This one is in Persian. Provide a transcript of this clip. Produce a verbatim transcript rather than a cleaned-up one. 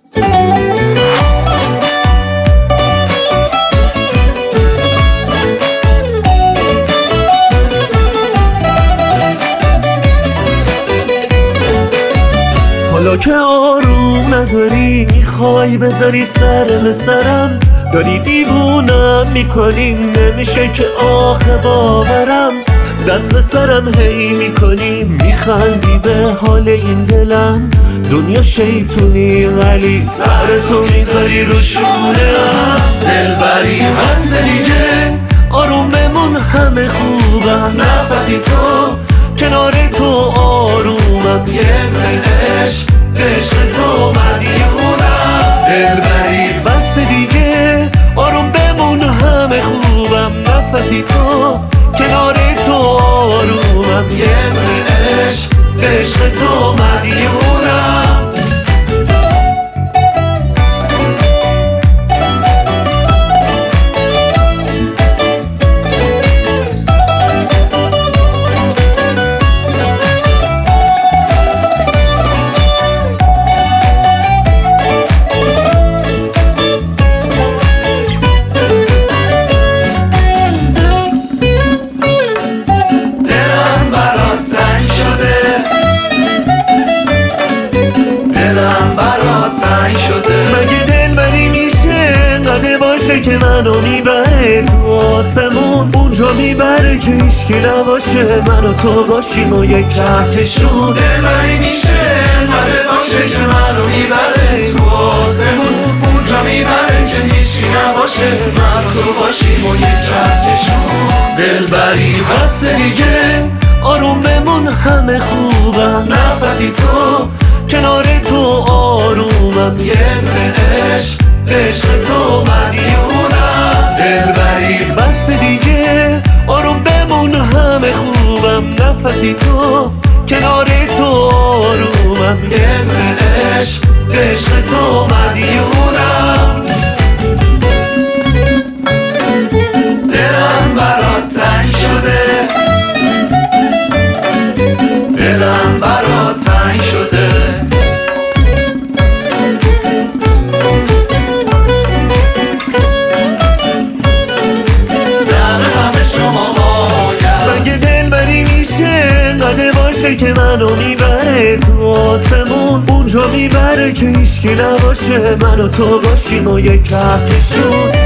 حالا که آروم نداری میخوای بذاری سر به سرم، داری دیوونم میکنی نمیشه که آخه باورم. دست به سرم هی میکنی میخندی به حال این دلم، دنیا شیطونی ولی سرتو میذاری رو شونه‌ام. دلبری بس دیگه آروم بمون همه خوبم، نفسی تو کنار تو آرومم، یه دونه عشق عشق تو مدیونم. دلبری بس دیگه آروم بمون همه خوبم، نفسی تو کنار تو آرومم، یه دونه عشق عشق تو مدیونم. مگه دلبری میشه انقدر باشه که منو میبره تو آسمون، اونجا میبره که هیچکی نباشه من و تو باشیم و یک کهکشون. دلبری میشه انقدر باشه که منو میبره تو آسمون، اونجا میبره که هیچکی نباشه من و تو باشیم و یک کهکشون. دلبری بس دیگه آروم بمون همه خوبم، نفسی تو کنار تو آرومم، یه دونه عشق عشق تو مدیونم. دلبری بس دیگه آروم بمون همه خوبم، نفسی تو کنار تو آرومم، یه دونه عشق عشق تو مدیونم. دلم برات تنگ شده، دلم برات تنگ شده. مگه دلبری میشه انقدر باشه که منو میبره تو آسمون، اونجا میبره که هیچکی نباشه من و تو باشیم و یک کهکشون.